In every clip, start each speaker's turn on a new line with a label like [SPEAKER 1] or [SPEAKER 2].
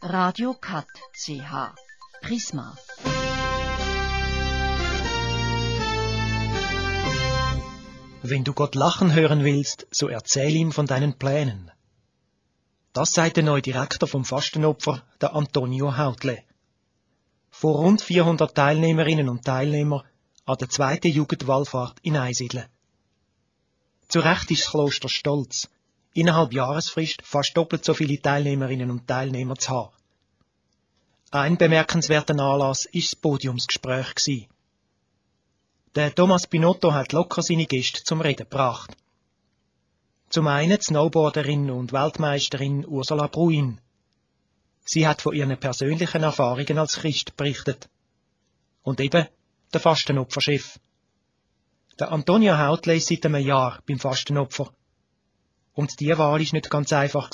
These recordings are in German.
[SPEAKER 1] Radio Cut CH Prisma.
[SPEAKER 2] Wenn du Gott lachen hören willst, so erzähl ihm von deinen Plänen. Das sagt der neue Direktor vom Fastenopfer, der Antonio Hautle. Vor rund 400 Teilnehmerinnen und Teilnehmern an der zweiten Jugendwallfahrt in Einsiedeln. Zu Recht ist das Kloster stolz, innerhalb Jahresfrist fast doppelt so viele Teilnehmerinnen und Teilnehmer zu haben. Ein bemerkenswerter Anlass war das Podiumsgespräch. Der Thomas Binotto hat locker seine Gäste zum Reden gebracht. Zum einen die Snowboarderin und Weltmeisterin Ursula Bruin. Sie hat von ihren persönlichen Erfahrungen als Christ berichtet. Und eben der Fastenopferchef. Der Antonio Hautle ist seit einem Jahr beim Fastenopfer. Und die Wahl war nicht ganz einfach.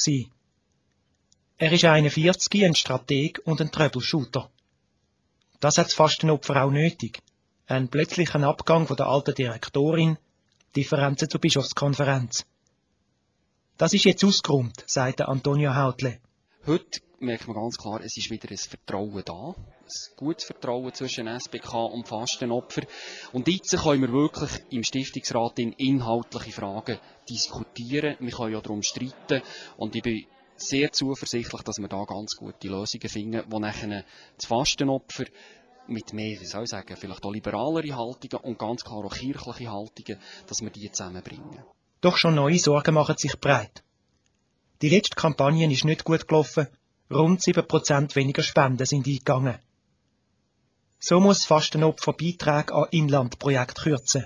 [SPEAKER 2] Er ist 41, ein Strateg und ein Troubleshooter. Das hat das Fastenopfer auch nötig. Ein plötzlicher Abgang von der alten Direktorin, Differenzen zur Bischofskonferenz. Das ist jetzt ausgeräumt, sagt der Antonio Hautle.
[SPEAKER 3] Heute merkt man ganz klar, es ist wieder ein Vertrauen da. Ein gutes Vertrauen zwischen SBK und Fastenopfer. Und jetzt können wir wirklich im Stiftungsrat inhaltliche Fragen diskutieren. Wir können ja darum streiten. Und ich bin sehr zuversichtlich, dass wir da ganz gute Lösungen finden, die nachher das Fastenopfer mit mehr, wie soll ich sagen, vielleicht auch liberalere Haltungen und ganz klar auch kirchliche Haltungen, dass wir die zusammenbringen.
[SPEAKER 2] Doch schon neue Sorgen machen sich breit. Die letzte Kampagne ist nicht gut gelaufen. Rund 7% weniger Spenden sind eingegangen. So muss das Fastenopfer Beiträge an Inlandprojekte kürzen.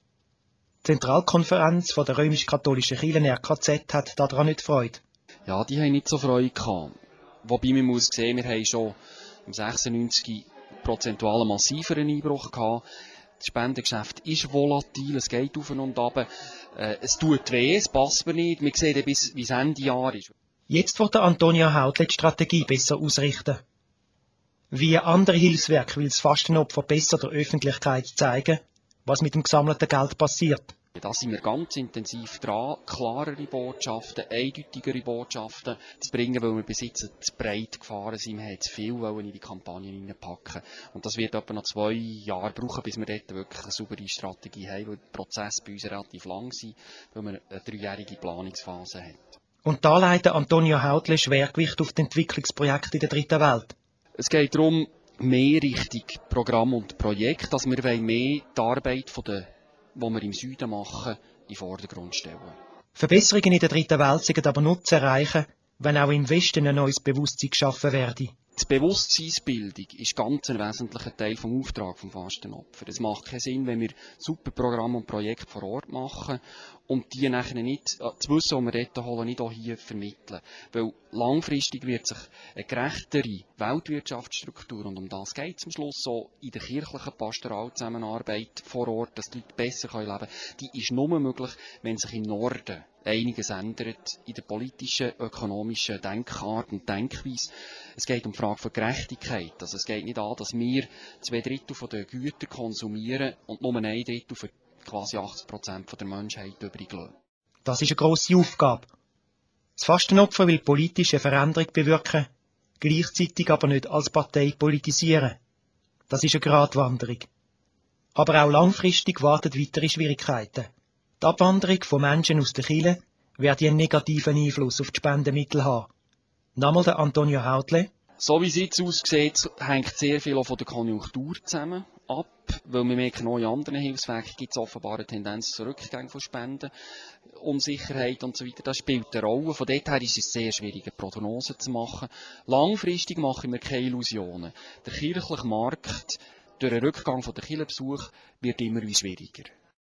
[SPEAKER 2] Die Zentralkonferenz von der römisch-katholischen Kirche RKZ hat daran nicht Freude.
[SPEAKER 3] Ja, die haben nicht so Freude gehabt. Wobei man muss sehen, wir haben schon im 96 prozentual einen massiveren Einbruch gehabt. Das Spendengeschäft ist volatil, es geht auf und ab. Es tut weh, es passt mir nicht. Wir sehen, bis es Ende Jahr ist.
[SPEAKER 2] Jetzt wird der Antonio Hautle die Strategie besser ausrichten. Wie andere Hilfswerke will das Fastenopfer besser der Öffentlichkeit zeigen, was mit dem gesammelten Geld passiert.
[SPEAKER 3] Da sind wir ganz intensiv dran, klarere Botschaften, eindeutigere Botschaften zu bringen, weil wir bis jetzt zu breit gefahren sind. Wir haben zu viel in die Kampagne hineinpacken. Und das wird etwa noch 2 Jahre brauchen, bis wir dort wirklich eine saubere Strategie haben, weil der Prozess bei uns relativ lang ist, weil wir eine 3-jährige Planungsphase haben.
[SPEAKER 2] Und da legt Antonio Hautle Schwergewicht auf die Entwicklungsprojekte in der dritten Welt.
[SPEAKER 3] Es geht darum, mehr Richtung Programm und Projekt, dass wir mehr die Arbeit die wir im Süden machen, in den Vordergrund stellen.
[SPEAKER 2] Verbesserungen in der dritten Welt sind aber nur zu erreichen, wenn auch im Westen ein neues Bewusstsein geschaffen werde.
[SPEAKER 3] Die Bewusstseinsbildung ist ganz ein wesentlicher Teil des Auftrags des Fastenopfers. Es macht keinen Sinn, wenn wir super Programme und Projekte vor Ort machen und die nachher nicht, zu wissen, was wir dort holen, nicht auch hier vermitteln. Weil langfristig wird sich eine gerechtere Weltwirtschaftsstruktur, und um das geht es am Schluss so in der kirchlichen Pastoralzusammenarbeit vor Ort, dass die Leute besser leben können, die ist nur möglich, wenn sich im Norden einiges ändert in der politischen, ökonomischen Denkart und Denkweise. Es geht um die Frage von Gerechtigkeit. Also es geht nicht an, dass wir 2/3 der Güter konsumieren und nur 1/3 für quasi 80% der Menschheit übrig lassen.
[SPEAKER 2] Das ist eine grosse Aufgabe. Das Fastenopfer will politische Veränderung bewirken, gleichzeitig aber nicht als Partei politisieren. Das ist eine Gratwanderung. Aber auch langfristig warten weitere Schwierigkeiten. Die Abwanderung von Menschen aus der Kirche werde einen negativen Einfluss auf die Spendenmittel haben. Nochmal der Antonio Hautle.
[SPEAKER 3] So wie es jetzt aussieht, hängt sehr viel auch von der Konjunktur zusammen ab, weil wir merken, auch in anderen Hilfswerken gibt es offenbar eine Tendenz zu Rückgängen von Spenden, Unsicherheit und so weiter. Das spielt eine Rolle. Von dort her ist es sehr schwierig, eine Prognose zu machen. Langfristig machen wir keine Illusionen. Der kirchliche Markt durch den Rückgang von der Kirchenbesuch wird immer schwieriger.